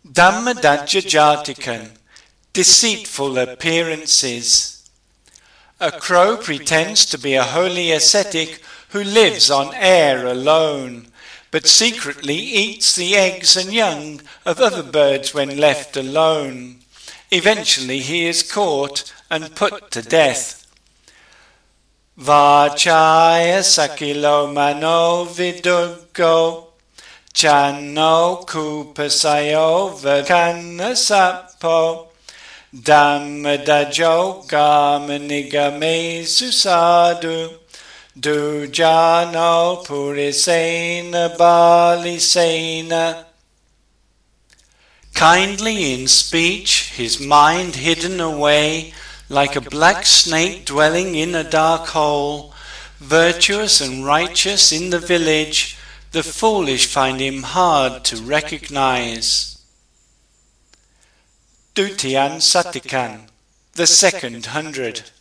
Dhammadajjajatikan, deceitful appearances. A crow pretends to be a holy ascetic who lives on air alone, but secretly eats the eggs and young of other birds when left alone. Eventually he is caught and put to death. Vachaya sakilo mano vidugo Channo kupasayo vakana sapo Dhammadajo gamanigame susadu Dujano purisena balisena. Kindly in speech, his mind hidden away, like a black snake dwelling in a dark hole. Virtuous and righteous in the village, the foolish find him hard to recognize. Dutiyan Satikan, the second 100.